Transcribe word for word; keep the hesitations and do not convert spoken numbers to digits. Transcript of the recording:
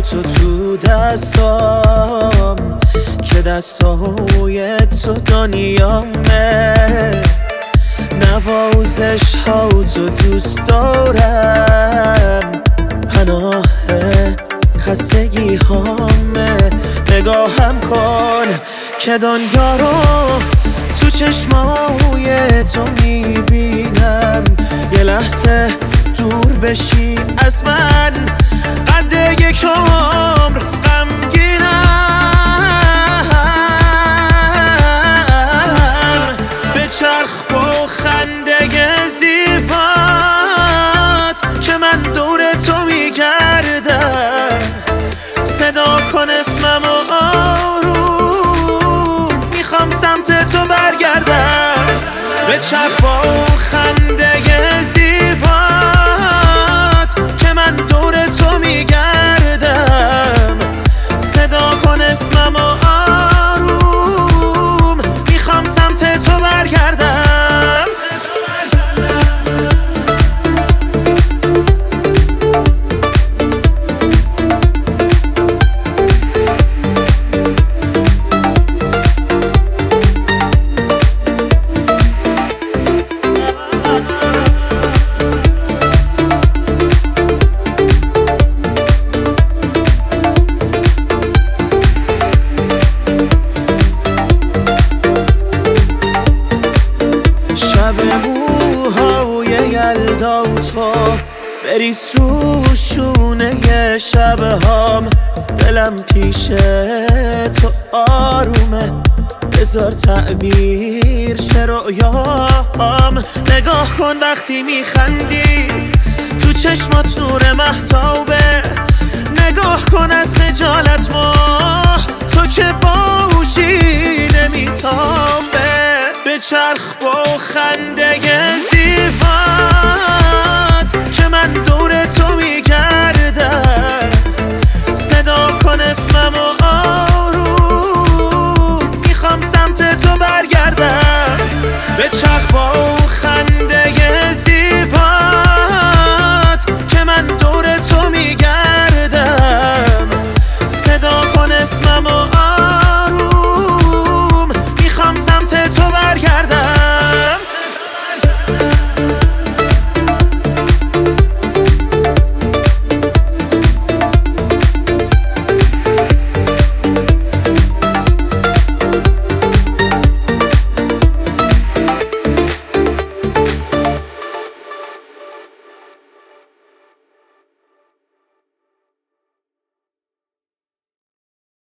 تو تو دستام که دستای تو دنیامه، نوازش ها تو دوست دارم، پناه خستگی هامه. نگاهم کن که دنیا رو تو چشمای تو میبینم، یه لحظه دور بشی از من، قد یک عمر غمگینم. به چرخ با خنده زیبات که من دور تو میگردم، صدا کن اسمم و آروم میخوام سمت تو برگردم. به چرخ با خنده زیبات که من دور تو میگردم، صدا کن اسمم و آروم میخوام سمت تو برگردم. یلدا و تو بریز رو شونه شبهام، دلم پیش تو آرومه، بذار تعبیر شه رؤیام. نگاه کن وقتی میخندی تو چشمات نور مهتابه، نگاه کن از خجالت ماه تو که باهوشی نمیتابه. به چرخ با خنده